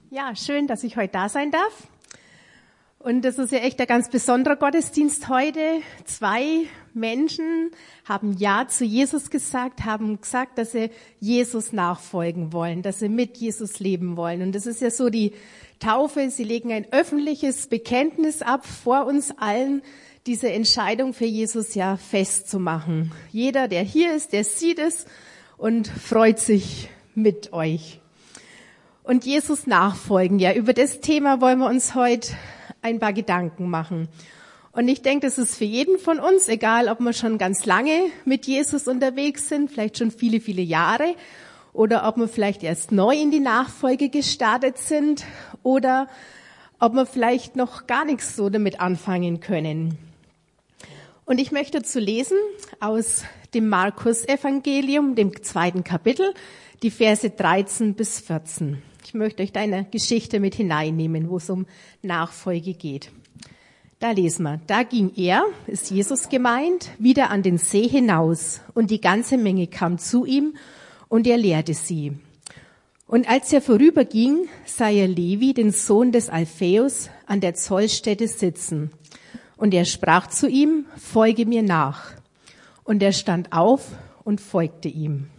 Ja, schön, dass ich heute da sein darf. Und das ist ja echt ein ganz besonderer Gottesdienst heute. 2 Menschen haben Ja zu Jesus gesagt, haben gesagt, dass sie Jesus nachfolgen wollen, dass sie mit Jesus leben wollen. Und das ist ja so die Taufe. Sie legen ein öffentliches Bekenntnis ab, vor uns allen diese Entscheidung für Jesus ja festzumachen. Jeder, der hier ist, der sieht es und freut sich mit euch. Und Jesus nachfolgen, ja, über das Thema wollen wir uns heute ein paar Gedanken machen. Und ich denke, das ist für jeden von uns, egal ob wir schon ganz lange mit Jesus unterwegs sind, vielleicht schon viele, viele Jahre, oder ob wir vielleicht erst neu in die Nachfolge gestartet sind, oder ob wir vielleicht noch gar nichts so damit anfangen können. Und ich möchte dazu lesen aus dem Markus-Evangelium, dem 2. Kapitel, die Verse 13 bis 14. Ich möchte euch da eine Geschichte mit hineinnehmen, wo es um Nachfolge geht. Da lesen wir, da ging er, ist Jesus gemeint, wieder an den See hinaus und die ganze Menge kam zu ihm und er lehrte sie. Und als er vorüberging, sah er Levi, den Sohn des Alphaeus, an der Zollstätte sitzen. Und er sprach zu ihm, folge mir nach. Und er stand auf und folgte ihm.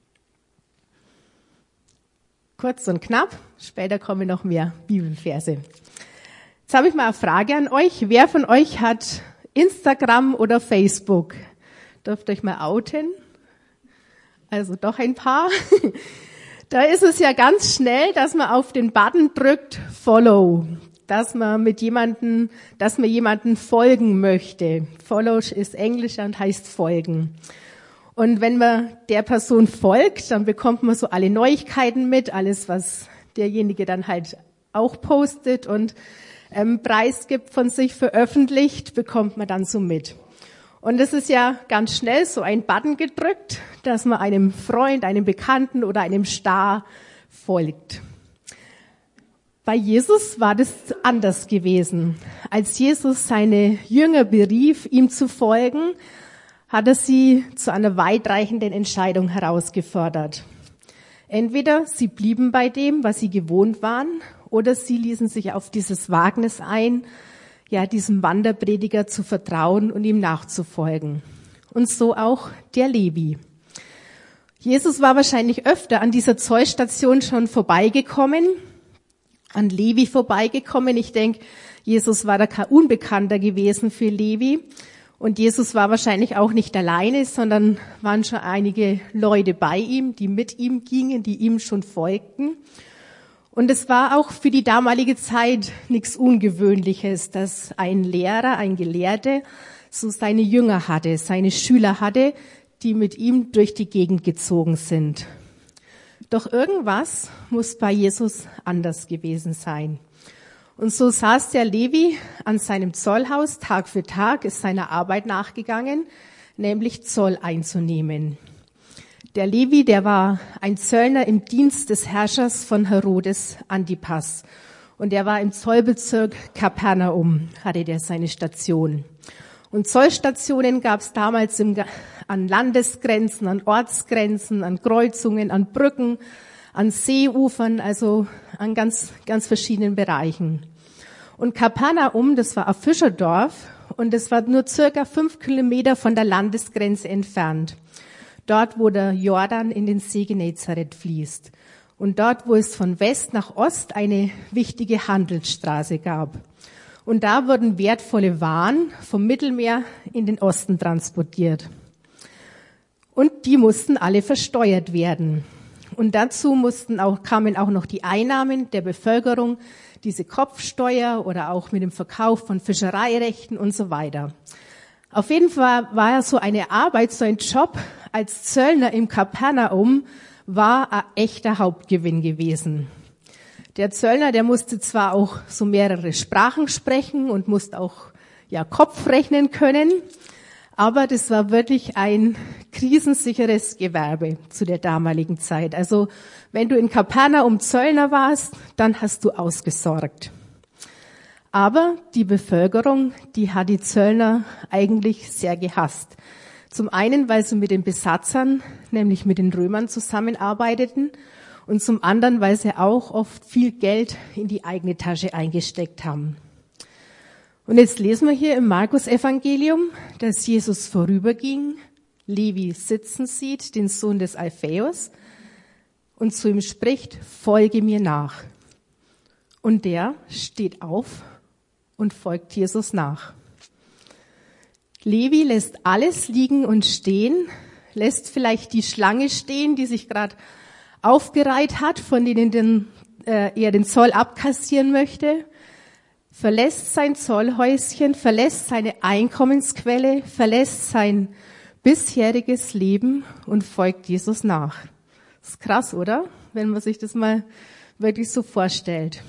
Kurz und knapp, später kommen noch mehr Bibelverse. Jetzt habe ich mal eine Frage an euch. Wer von euch hat Instagram oder Facebook? Dürft euch mal outen? Also doch ein paar. Da ist es ja ganz schnell, dass man auf den Button drückt, Follow. Dass man jemanden folgen möchte. Follow ist Englisch und heißt folgen. Und wenn man der Person folgt, dann bekommt man so alle Neuigkeiten mit, alles, was derjenige dann halt auch postet und preisgibt von sich, veröffentlicht, bekommt man dann so mit. Und es ist ja ganz schnell so ein Button gedrückt, dass man einem Freund, einem Bekannten oder einem Star folgt. Bei Jesus war das anders gewesen. Als Jesus seine Jünger berief, ihm zu folgen, hat er sie zu einer weitreichenden Entscheidung herausgefordert. Entweder sie blieben bei dem, was sie gewohnt waren, oder sie ließen sich auf dieses Wagnis ein, ja, diesem Wanderprediger zu vertrauen und ihm nachzufolgen. Und so auch der Levi. Jesus war wahrscheinlich öfter an dieser Zollstation schon vorbeigekommen, an Levi vorbeigekommen. Ich denke, Jesus war da kein Unbekannter gewesen für Levi. Und Jesus war wahrscheinlich auch nicht alleine, sondern waren schon einige Leute bei ihm, die mit ihm gingen, die ihm schon folgten. Und es war auch für die damalige Zeit nichts Ungewöhnliches, dass ein Lehrer, ein Gelehrter, so seine Jünger hatte, seine Schüler hatte, die mit ihm durch die Gegend gezogen sind. Doch irgendwas muss bei Jesus anders gewesen sein. Und so saß der Levi an seinem Zollhaus Tag für Tag, ist seiner Arbeit nachgegangen, nämlich Zoll einzunehmen. Der Levi, der war ein Zöllner im Dienst des Herrschers von Herodes Antipas. Und er war im Zollbezirk Kapernaum, hatte der seine Station. Und Zollstationen gab es damals an Landesgrenzen, an Ortsgrenzen, an Kreuzungen, an Brücken, an Seeufern, also an ganz, ganz verschiedenen Bereichen. Und Kapernaum, das war ein Fischerdorf und das war nur circa 5 Kilometer von der Landesgrenze entfernt. Dort, wo der Jordan in den See Genezareth fließt. Und dort, wo es von West nach Ost eine wichtige Handelsstraße gab. Und da wurden wertvolle Waren vom Mittelmeer in den Osten transportiert. Und die mussten alle versteuert werden. Und dazu kamen auch noch die Einnahmen der Bevölkerung, diese Kopfsteuer oder auch mit dem Verkauf von Fischereirechten und so weiter. Auf jeden Fall war ja so eine Arbeit, so ein Job als Zöllner im Kapernaum war ein echter Hauptgewinn gewesen. Der Zöllner, der musste zwar auch so mehrere Sprachen sprechen und musste auch Kopf rechnen können, aber das war wirklich ein krisensicheres Gewerbe zu der damaligen Zeit. Also wenn du in Kapernaum Zöllner warst, dann hast du ausgesorgt. Aber die Bevölkerung, die hat die Zöllner eigentlich sehr gehasst. Zum einen, weil sie mit den Besatzern, nämlich mit den Römern zusammenarbeiteten und zum anderen, weil sie auch oft viel Geld in die eigene Tasche eingesteckt haben. Und jetzt lesen wir hier im Markus-Evangelium, dass Jesus vorüberging, Levi sitzen sieht, den Sohn des Alphaeus, und zu ihm spricht, folge mir nach. Und der steht auf und folgt Jesus nach. Levi lässt alles liegen und stehen, lässt vielleicht die Schlange stehen, die sich gerade aufgereiht hat, von denen er den Zoll abkassieren möchte, verlässt sein Zollhäuschen, verlässt seine Einkommensquelle, verlässt sein bisheriges Leben und folgt Jesus nach. Das ist krass, oder? Wenn man sich das mal wirklich so vorstellt.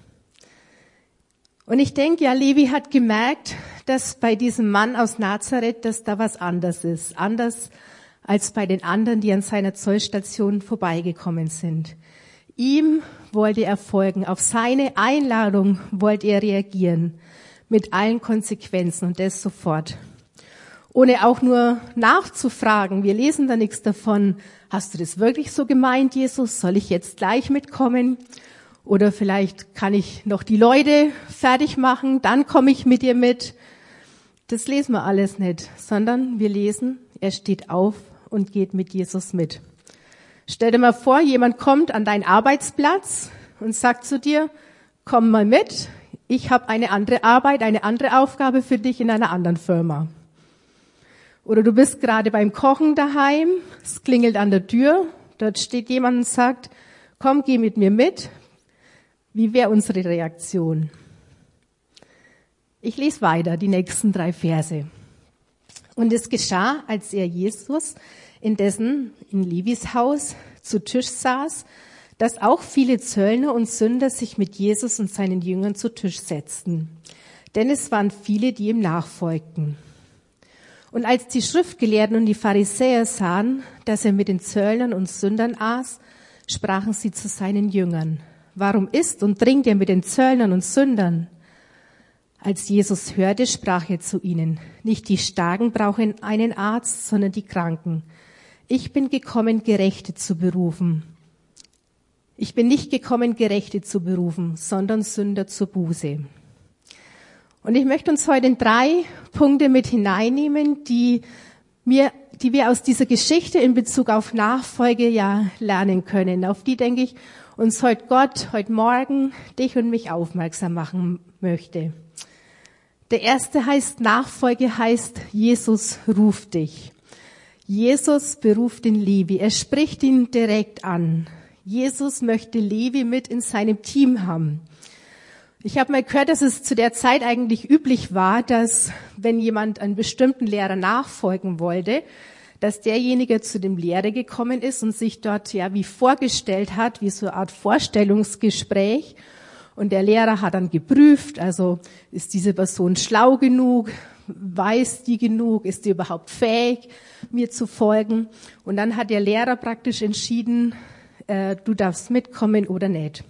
Und ich denke, ja, Levi hat gemerkt, dass bei diesem Mann aus Nazareth, dass da was anders ist. Anders als bei den anderen, die an seiner Zollstation vorbeigekommen sind. Ihm wollte er folgen. Auf seine Einladung wollte er reagieren. Mit allen Konsequenzen und das sofort. Ohne auch nur nachzufragen. Wir lesen da nichts davon. Hast du das wirklich so gemeint, Jesus? Soll ich jetzt gleich mitkommen? Oder vielleicht kann ich noch die Leute fertig machen, dann komme ich mit dir mit. Das lesen wir alles nicht, sondern wir lesen, er steht auf und geht mit Jesus mit. Stell dir mal vor, jemand kommt an deinen Arbeitsplatz und sagt zu dir, komm mal mit, ich habe eine andere Arbeit, eine andere Aufgabe für dich in einer anderen Firma. Oder du bist gerade beim Kochen daheim, es klingelt an der Tür, dort steht jemand und sagt, komm, geh mit mir mit. Wie wäre unsere Reaktion? Ich lese weiter, die nächsten 3 Verse. Und es geschah, als er Jesus indessen in Levis Haus zu Tisch saß, dass auch viele Zöllner und Sünder sich mit Jesus und seinen Jüngern zu Tisch setzten. Denn es waren viele, die ihm nachfolgten. Und als die Schriftgelehrten und die Pharisäer sahen, dass er mit den Zöllnern und Sündern aß, sprachen sie zu seinen Jüngern, warum isst und trinkt er mit den Zöllnern und Sündern? Als Jesus hörte, sprach er zu ihnen, nicht die Starken brauchen einen Arzt, sondern die Kranken. Ich bin gekommen, Gerechte zu berufen. Ich bin nicht gekommen, Gerechte zu berufen, sondern Sünder zur Buße. Und ich möchte uns heute in 3 Punkte mit hineinnehmen, die wir aus dieser Geschichte in Bezug auf Nachfolge ja lernen können. Auf die, denke ich, uns heute Morgen, dich und mich aufmerksam machen möchte. Der erste heißt, Nachfolge heißt, Jesus ruft dich. Jesus beruft den Levi. Er spricht ihn direkt an. Jesus möchte Levi mit in seinem Team haben. Ich habe mal gehört, dass es zu der Zeit eigentlich üblich war, dass wenn jemand einen bestimmten Lehrer nachfolgen wollte, dass derjenige zu dem Lehrer gekommen ist und sich dort ja wie vorgestellt hat, wie so eine Art Vorstellungsgespräch. Und der Lehrer hat dann geprüft, also ist diese Person schlau genug, weiß die genug, ist die überhaupt fähig, mir zu folgen. Und dann hat der Lehrer praktisch entschieden, du darfst mitkommen oder nicht.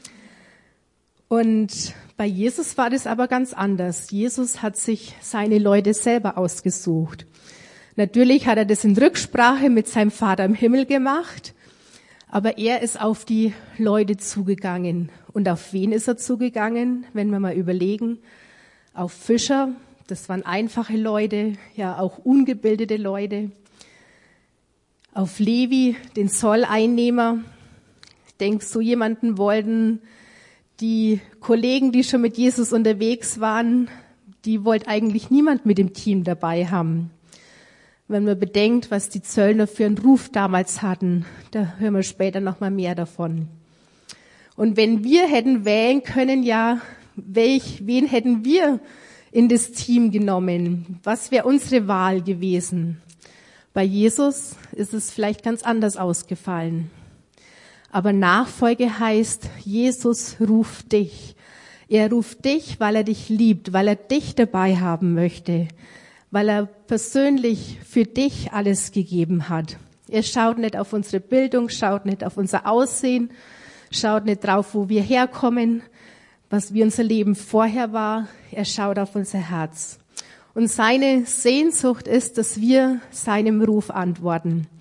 Und bei Jesus war das aber ganz anders. Jesus hat sich seine Leute selber ausgesucht. Natürlich hat er das in Rücksprache mit seinem Vater im Himmel gemacht, aber er ist auf die Leute zugegangen. Und auf wen ist er zugegangen, wenn wir mal überlegen? Auf Fischer, das waren einfache Leute, ja auch ungebildete Leute. Auf Levi, den Zolleinnehmer. Ich denke, so jemanden wollten die Kollegen, die schon mit Jesus unterwegs waren, die wollte eigentlich niemand mit dem Team dabei haben. Wenn man bedenkt, was die Zöllner für einen Ruf damals hatten, da hören wir später noch mal mehr davon. Und wenn wir hätten wählen können, ja, wen hätten wir in das Team genommen? Was wäre unsere Wahl gewesen? Bei Jesus ist es vielleicht ganz anders ausgefallen. Aber Nachfolge heißt, Jesus ruft dich. Er ruft dich, weil er dich liebt, weil er dich dabei haben möchte, weil er persönlich für dich alles gegeben hat. Er schaut nicht auf unsere Bildung, schaut nicht auf unser Aussehen, schaut nicht drauf, wo wir herkommen, wie unser Leben vorher war. Er schaut auf unser Herz. Und seine Sehnsucht ist, dass wir seinem Ruf antworten.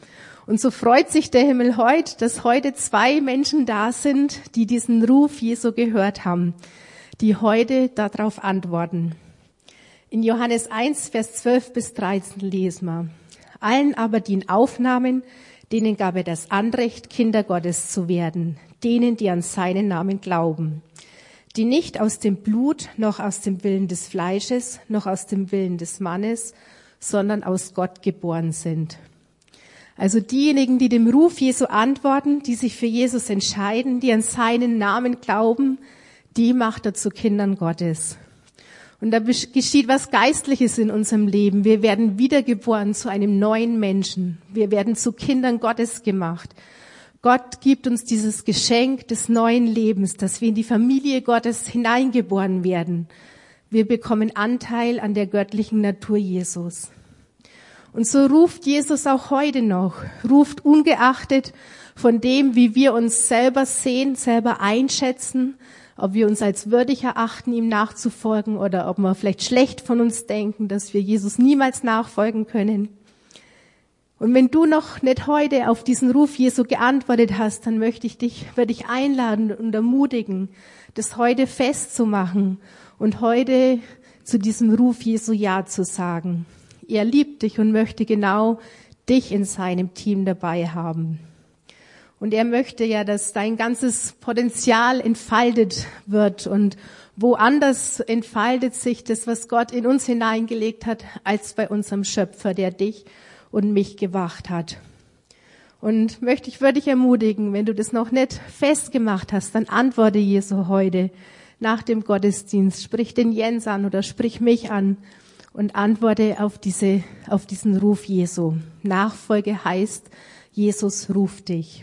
Und so freut sich der Himmel heute, dass heute 2 Menschen da sind, die diesen Ruf Jesu gehört haben, die heute darauf antworten. In Johannes 1, Vers 12 bis 13 lesen wir: Allen aber, die ihn aufnahmen, denen gab er das Anrecht, Kinder Gottes zu werden, denen, die an seinen Namen glauben, die nicht aus dem Blut, noch aus dem Willen des Fleisches, noch aus dem Willen des Mannes, sondern aus Gott geboren sind. Also diejenigen, die dem Ruf Jesu antworten, die sich für Jesus entscheiden, die an seinen Namen glauben, die macht er zu Kindern Gottes. Und da geschieht was Geistliches in unserem Leben. Wir werden wiedergeboren zu einem neuen Menschen. Wir werden zu Kindern Gottes gemacht. Gott gibt uns dieses Geschenk des neuen Lebens, dass wir in die Familie Gottes hineingeboren werden. Wir bekommen Anteil an der göttlichen Natur Jesus. Und so ruft Jesus auch heute noch, ruft ungeachtet von dem, wie wir uns selber sehen, selber einschätzen, ob wir uns als würdig erachten, ihm nachzufolgen oder ob wir vielleicht schlecht von uns denken, dass wir Jesus niemals nachfolgen können. Und wenn du noch nicht heute auf diesen Ruf Jesu geantwortet hast, dann würde ich einladen und ermutigen, das heute festzumachen und heute zu diesem Ruf Jesu Ja zu sagen. Er liebt dich und möchte genau dich in seinem Team dabei haben. Und er möchte ja, dass dein ganzes Potenzial entfaltet wird. Und woanders entfaltet sich das, was Gott in uns hineingelegt hat, als bei unserem Schöpfer, der dich und mich gemacht hat. Und würde dich ermutigen, wenn du das noch nicht festgemacht hast, dann antworte Jesu heute nach dem Gottesdienst. Sprich den Jens an oder sprich mich an und antworte auf diesen Ruf Jesu. Nachfolge heißt, Jesus ruft dich.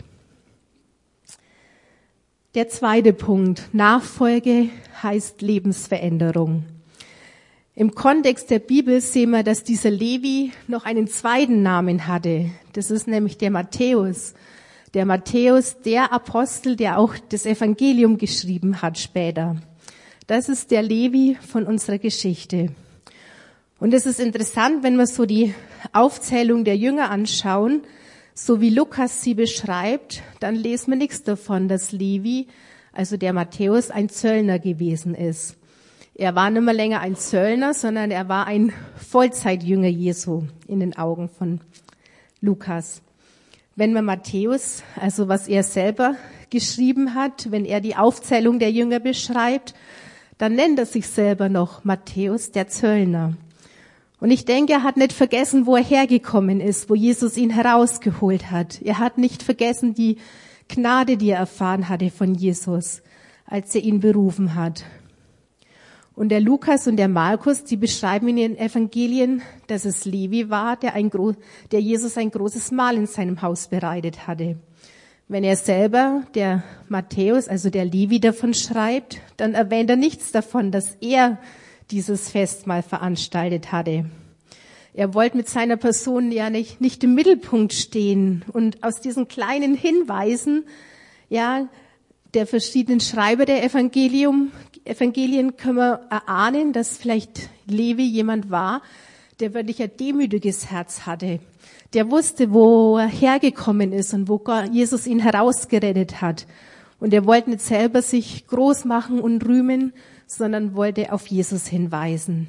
Der zweite Punkt, Nachfolge heißt Lebensveränderung. Im Kontext der Bibel sehen wir, dass dieser Levi noch einen zweiten Namen hatte. Das ist nämlich der Matthäus. Der Matthäus, der Apostel, der auch das Evangelium geschrieben hat später. Das ist der Levi von unserer Geschichte. Und es ist interessant, wenn wir so die Aufzählung der Jünger anschauen, so wie Lukas sie beschreibt, dann lesen wir nichts davon, dass Levi, also der Matthäus, ein Zöllner gewesen ist. Er war nicht mehr länger ein Zöllner, sondern er war ein Vollzeitjünger Jesu in den Augen von Lukas. Wenn man Matthäus, also was er selber geschrieben hat, wenn er die Aufzählung der Jünger beschreibt, dann nennt er sich selber noch Matthäus, der Zöllner. Und ich denke, er hat nicht vergessen, wo er hergekommen ist, wo Jesus ihn herausgeholt hat. Er hat nicht vergessen die Gnade, die er erfahren hatte von Jesus, als er ihn berufen hat. Und der Lukas und der Markus, die beschreiben in ihren Evangelien, dass es Levi war, der Jesus ein großes Mahl in seinem Haus bereitet hatte. Wenn er selber, der Matthäus, also der Levi, davon schreibt, dann erwähnt er nichts davon, dass er dieses Festmahl veranstaltet hatte. Er wollte mit seiner Person ja nicht im Mittelpunkt stehen. Und aus diesen kleinen Hinweisen, ja, der verschiedenen Schreiber der Evangelien können wir erahnen, dass vielleicht Levi jemand war, der wirklich ein demütiges Herz hatte. Der wusste, wo er hergekommen ist und wo Jesus ihn herausgerettet hat. Und er wollte nicht selber sich groß machen und rühmen, sondern wollte auf Jesus hinweisen.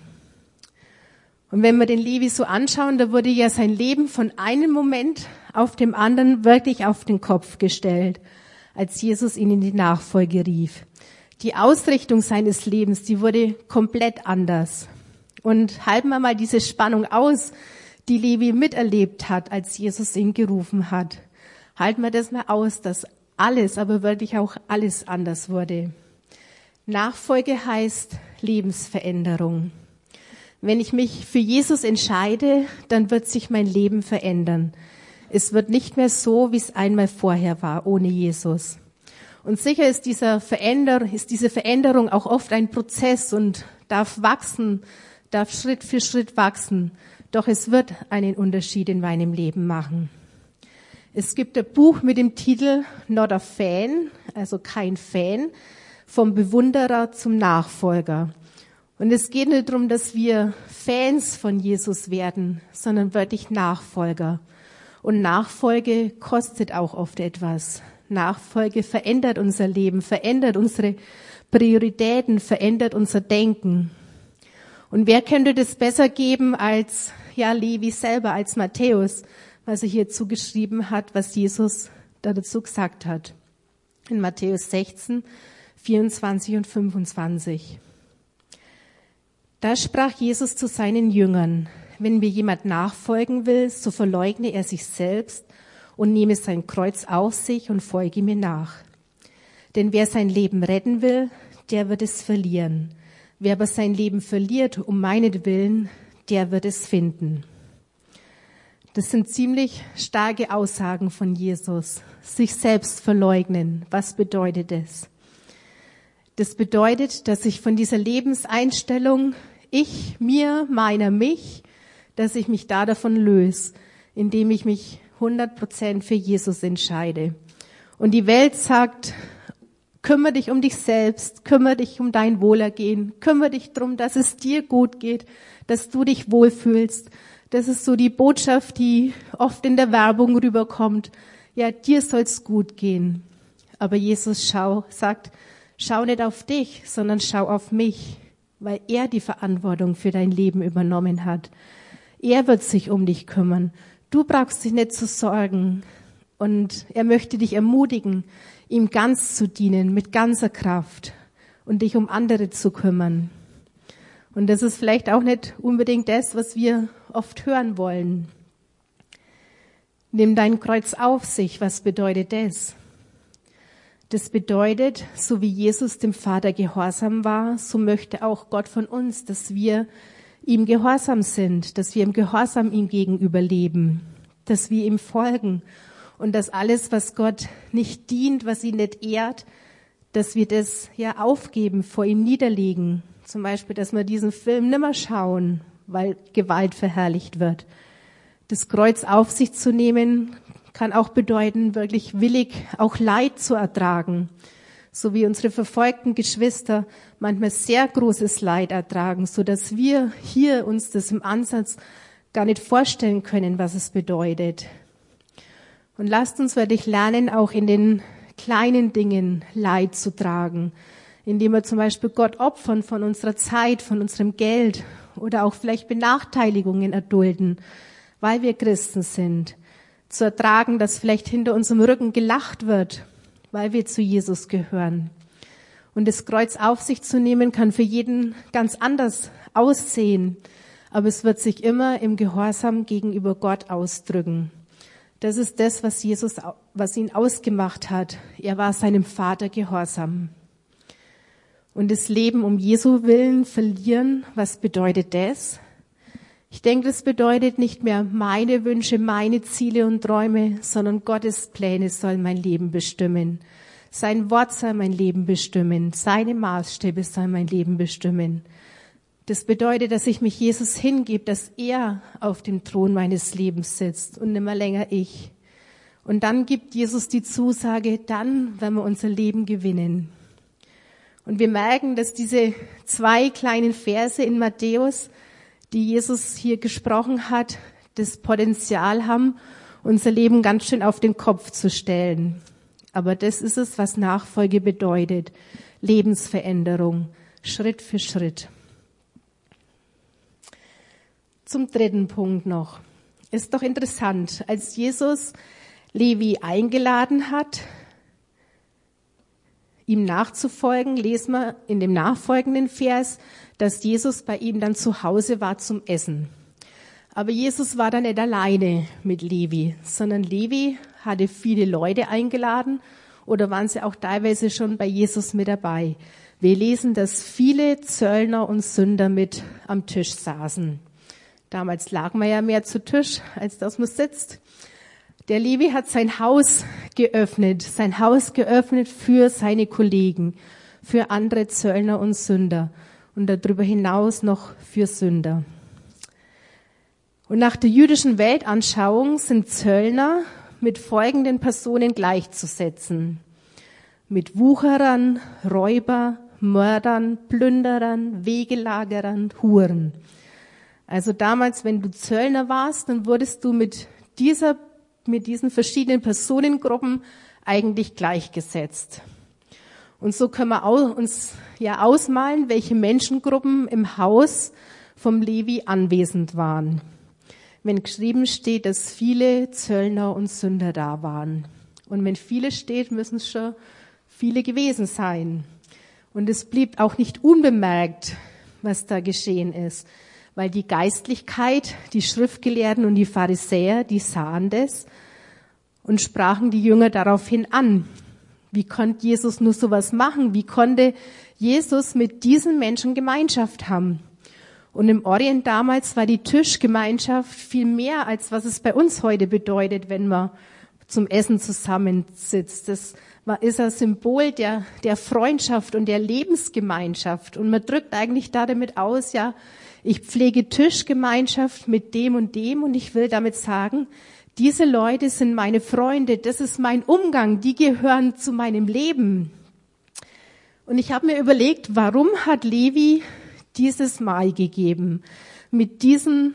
Und wenn wir den Levi so anschauen, da wurde ja sein Leben von einem Moment auf dem anderen wirklich auf den Kopf gestellt, als Jesus ihn in die Nachfolge rief. Die Ausrichtung seines Lebens, die wurde komplett anders. Und halten wir mal diese Spannung aus, die Levi miterlebt hat, als Jesus ihn gerufen hat. Halten wir das mal aus, dass alles, aber wirklich auch alles anders wurde. Nachfolge heißt Lebensveränderung. Wenn ich mich für Jesus entscheide, dann wird sich mein Leben verändern. Es wird nicht mehr so, wie es einmal vorher war, ohne Jesus. Und sicher ist diese Veränderung auch oft ein Prozess und darf wachsen, darf Schritt für Schritt wachsen. Doch es wird einen Unterschied in meinem Leben machen. Es gibt ein Buch mit dem Titel Not a Fan, also kein Fan, vom Bewunderer zum Nachfolger. Und es geht nicht darum, dass wir Fans von Jesus werden, sondern wirklich Nachfolger. Und Nachfolge kostet auch oft etwas. Nachfolge verändert unser Leben, verändert unsere Prioritäten, verändert unser Denken. Und wer könnte das besser geben als Levi selber, als Matthäus, was er hier zugeschrieben hat, was Jesus da dazu gesagt hat. In Matthäus 16, 24 und 25. Da sprach Jesus zu seinen Jüngern: Wenn mir jemand nachfolgen will, so verleugne er sich selbst und nehme sein Kreuz auf sich und folge mir nach. Denn wer sein Leben retten will, der wird es verlieren. Wer aber sein Leben verliert um meinetwillen, der wird es finden. Das sind ziemlich starke Aussagen von Jesus. Sich selbst verleugnen. Was bedeutet das? Das bedeutet, dass ich von dieser Lebenseinstellung ich, mir, meiner, mich, dass ich mich davon löse, indem ich mich 100% für Jesus entscheide. Und die Welt sagt, kümmere dich um dich selbst, kümmere dich um dein Wohlergehen, kümmere dich darum, dass es dir gut geht, dass du dich wohlfühlst. Das ist so die Botschaft, die oft in der Werbung rüberkommt. Ja, dir soll's gut gehen. Aber Jesus sagt, schau nicht auf dich, sondern schau auf mich, weil er die Verantwortung für dein Leben übernommen hat. Er wird sich um dich kümmern. Du brauchst dich nicht zu sorgen. Und er möchte dich ermutigen, ihm ganz zu dienen, mit ganzer Kraft und dich um andere zu kümmern. Und das ist vielleicht auch nicht unbedingt das, was wir oft hören wollen. Nimm dein Kreuz auf sich. Was bedeutet das? Das bedeutet, so wie Jesus dem Vater gehorsam war, so möchte auch Gott von uns, dass wir ihm gehorsam sind, dass wir im Gehorsam ihm gegenüber leben, dass wir ihm folgen und dass alles, was Gott nicht dient, was ihn nicht ehrt, dass wir das aufgeben, vor ihm niederlegen. Zum Beispiel, dass wir diesen Film nimmer schauen, weil Gewalt verherrlicht wird. Das Kreuz auf sich zu nehmen, kann auch bedeuten, wirklich willig auch Leid zu ertragen. So wie unsere verfolgten Geschwister manchmal sehr großes Leid ertragen, so dass wir hier uns das im Ansatz gar nicht vorstellen können, was es bedeutet. Und lasst uns wirklich lernen, auch in den kleinen Dingen Leid zu tragen, indem wir zum Beispiel Gott opfern von unserer Zeit, von unserem Geld oder auch vielleicht Benachteiligungen erdulden, weil wir Christen sind. Zu ertragen, dass vielleicht hinter unserem Rücken gelacht wird, weil wir zu Jesus gehören. Und das Kreuz auf sich zu nehmen, kann für jeden ganz anders aussehen, aber es wird sich immer im Gehorsam gegenüber Gott ausdrücken. Das ist das, was ihn ausgemacht hat. Er war seinem Vater gehorsam. Und das Leben um Jesu Willen verlieren, was bedeutet das? Ich denke, das bedeutet nicht mehr meine Wünsche, meine Ziele und Träume, sondern Gottes Pläne sollen mein Leben bestimmen. Sein Wort soll mein Leben bestimmen. Seine Maßstäbe sollen mein Leben bestimmen. Das bedeutet, dass ich mich Jesus hingebe, dass er auf dem Thron meines Lebens sitzt und nimmer länger ich. Und dann gibt Jesus die Zusage, dann werden wir unser Leben gewinnen. Und wir merken, dass diese 2 kleinen Verse in Matthäus, die Jesus hier gesprochen hat, das Potenzial haben, unser Leben ganz schön auf den Kopf zu stellen. Aber das ist es, was Nachfolge bedeutet. Lebensveränderung, Schritt für Schritt. Zum 3. Punkt noch. Ist doch interessant, als Jesus Levi eingeladen hat, ihm nachzufolgen, lesen wir in dem nachfolgenden Vers, dass Jesus bei ihm dann zu Hause war zum Essen. Aber Jesus war dann nicht alleine mit Levi, sondern Levi hatte viele Leute eingeladen oder waren sie auch teilweise schon bei Jesus mit dabei. Wir lesen, dass viele Zöllner und Sünder mit am Tisch saßen. Damals lag man ja mehr zu Tisch, als dass man sitzt. Der Levi hat sein Haus geöffnet für seine Kollegen, für andere Zöllner und Sünder und darüber hinaus noch für Sünder. Und nach der jüdischen Weltanschauung sind Zöllner mit folgenden Personen gleichzusetzen: mit Wucherern, Räuber, Mördern, Plünderern, Wegelagerern, Huren. Also damals, wenn du Zöllner warst, dann wurdest du mit dieser mit diesen verschiedenen Personengruppen eigentlich gleichgesetzt. Und so können wir uns ja ausmalen, welche Menschengruppen im Haus vom Levi anwesend waren. Wenn geschrieben steht, dass viele Zöllner und Sünder da waren. Und wenn viele steht, müssen es schon viele gewesen sein. Und es blieb auch nicht unbemerkt, was da geschehen ist. Weil die Geistlichkeit, die Schriftgelehrten und die Pharisäer, die sahen das und sprachen die Jünger daraufhin an. Wie konnte Jesus nur sowas machen? Wie konnte Jesus mit diesen Menschen Gemeinschaft haben? Und im Orient damals war die Tischgemeinschaft viel mehr, als was es bei uns heute bedeutet, wenn man zum Essen zusammensitzt. Das ist ein Symbol der Freundschaft und der Lebensgemeinschaft. Und man drückt eigentlich damit aus, ja, ich pflege Tischgemeinschaft mit dem und ich will damit sagen, diese Leute sind meine Freunde, das ist mein Umgang, die gehören zu meinem Leben. Und ich habe mir überlegt, warum hat Levi dieses Mahl gegeben mit dieser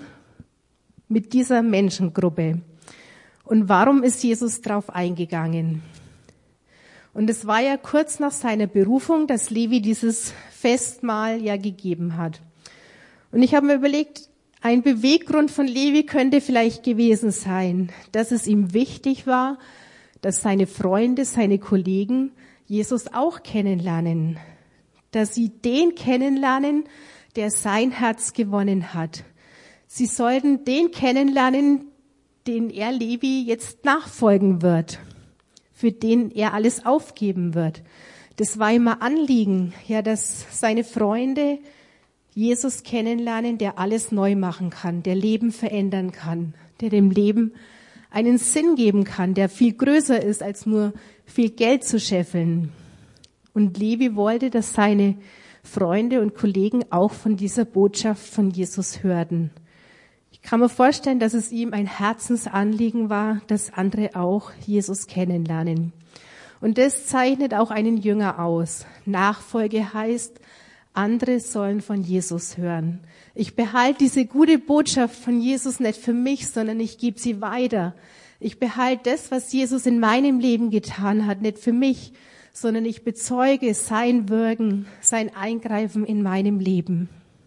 Menschengruppe? Und warum ist Jesus drauf eingegangen? Und es war ja kurz nach seiner Berufung, dass Levi dieses Festmahl ja gegeben hat. Und ich habe mir überlegt, ein Beweggrund von Levi könnte vielleicht gewesen sein, dass es ihm wichtig war, dass seine Freunde, seine Kollegen Jesus auch kennenlernen. Dass sie den kennenlernen, der sein Herz gewonnen hat. Sie sollten den kennenlernen, den er Levi jetzt nachfolgen wird, für den er alles aufgeben wird. Das war ihm ein Anliegen, ja, dass seine Freunde Jesus kennenlernen, der alles neu machen kann, der Leben verändern kann, der dem Leben einen Sinn geben kann, der viel größer ist, als nur viel Geld zu scheffeln. Und Levi wollte, dass seine Freunde und Kollegen auch von dieser Botschaft von Jesus hörten. Ich kann mir vorstellen, dass es ihm ein Herzensanliegen war, dass andere auch Jesus kennenlernen. Und das zeichnet auch einen Jünger aus. Nachfolge heißt, andere sollen von Jesus hören. Ich behalte diese gute Botschaft von Jesus nicht für mich, sondern ich gebe sie weiter. Ich behalte das, was Jesus in meinem Leben getan hat, nicht für mich, sondern ich bezeuge sein Wirken, sein Eingreifen in meinem Leben.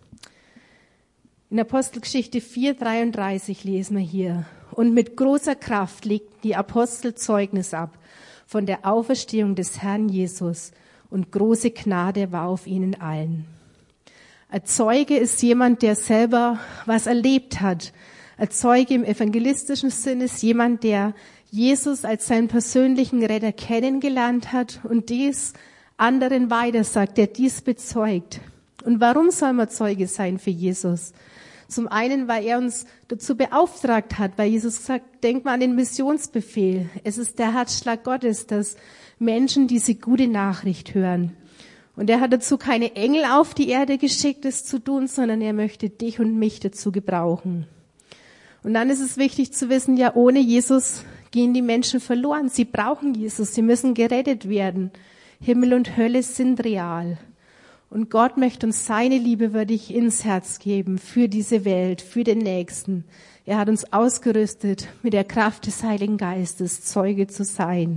In Apostelgeschichte 4,33 lesen wir hier: Und mit großer Kraft legten die Apostel Zeugnis ab von der Auferstehung des Herrn Jesus, und große Gnade war auf ihnen allen. Ein Zeuge ist jemand, der selber was erlebt hat. Ein Zeuge im evangelistischen Sinn ist jemand, der Jesus als seinen persönlichen Retter kennengelernt hat und dies anderen weitersagt, der dies bezeugt. Und warum soll man Zeuge sein für Jesus? Zum einen, weil er uns dazu beauftragt hat, weil Jesus sagt, denk mal an den Missionsbefehl. Es ist der Herzschlag Gottes, dass Menschen diese gute Nachricht hören. Und er hat dazu keine Engel auf die Erde geschickt, es zu tun, sondern er möchte dich und mich dazu gebrauchen. Und dann ist es wichtig zu wissen, ja, ohne Jesus gehen die Menschen verloren. Sie brauchen Jesus, sie müssen gerettet werden. Himmel und Hölle sind real. Und Gott möchte uns seine Liebe würdig ins Herz geben für diese Welt, für den Nächsten. Er hat uns ausgerüstet, mit der Kraft des Heiligen Geistes Zeuge zu sein.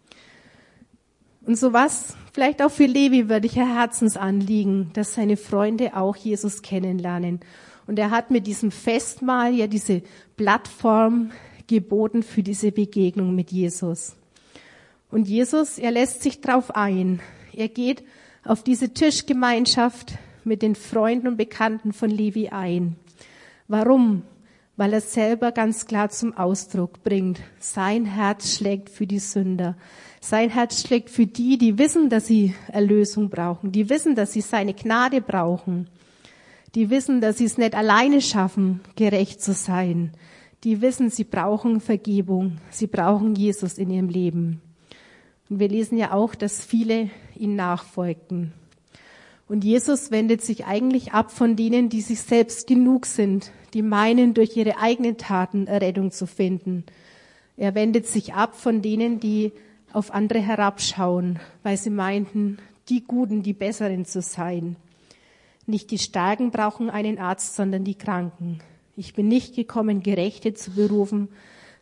Und so was vielleicht auch für Levi würdig ein Herzensanliegen, dass seine Freunde auch Jesus kennenlernen. Und er hat mit diesem Festmahl ja diese Plattform geboten für diese Begegnung mit Jesus. Und Jesus, er lässt sich drauf ein. Er geht auf diese Tischgemeinschaft mit den Freunden und Bekannten von Levi ein. Warum? Weil er selber ganz klar zum Ausdruck bringt, sein Herz schlägt für die Sünder. Sein Herz schlägt für die, die wissen, dass sie Erlösung brauchen, die wissen, dass sie seine Gnade brauchen, die wissen, dass sie es nicht alleine schaffen, gerecht zu sein, die wissen, sie brauchen Vergebung, sie brauchen Jesus in ihrem Leben. Und wir lesen ja auch, dass viele ihm nachfolgten. Und Jesus wendet sich eigentlich ab von denen, die sich selbst genug sind, die meinen, durch ihre eigenen Taten Errettung zu finden. Er wendet sich ab von denen, die auf andere herabschauen, weil sie meinten, die Guten, die Besseren zu sein. Nicht die Starken brauchen einen Arzt, sondern die Kranken. Ich bin nicht gekommen, Gerechte zu berufen,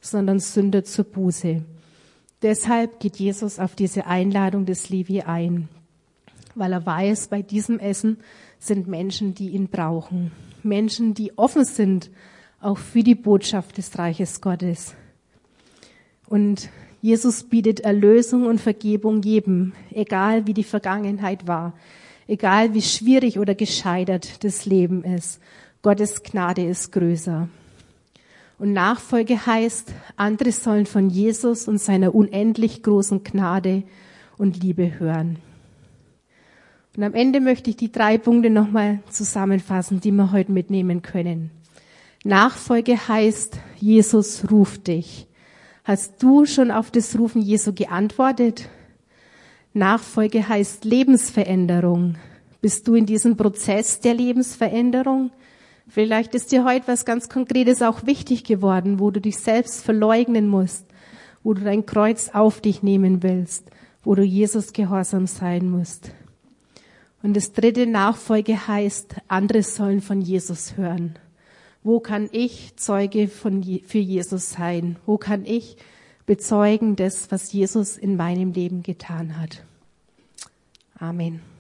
sondern Sünder zur Buße. Deshalb geht Jesus auf diese Einladung des Levi ein, weil er weiß, bei diesem Essen sind Menschen, die ihn brauchen. Menschen, die offen sind, auch für die Botschaft des Reiches Gottes. Und Jesus bietet Erlösung und Vergebung jedem, egal wie die Vergangenheit war, egal wie schwierig oder gescheitert das Leben ist. Gottes Gnade ist größer. Und Nachfolge heißt, andere sollen von Jesus und seiner unendlich großen Gnade und Liebe hören. Und am Ende möchte ich die 3 Punkte nochmal zusammenfassen, die wir heute mitnehmen können. Nachfolge heißt, Jesus ruft dich. Hast du schon auf das Rufen Jesu geantwortet? Nachfolge heißt Lebensveränderung. Bist du in diesem Prozess der Lebensveränderung? Vielleicht ist dir heute was ganz Konkretes auch wichtig geworden, wo du dich selbst verleugnen musst, wo du dein Kreuz auf dich nehmen willst, wo du Jesus gehorsam sein musst. Und das 3. Nachfolge heißt, andere sollen von Jesus hören. Wo kann ich Zeuge für Jesus sein? Wo kann ich bezeugen das, was Jesus in meinem Leben getan hat? Amen.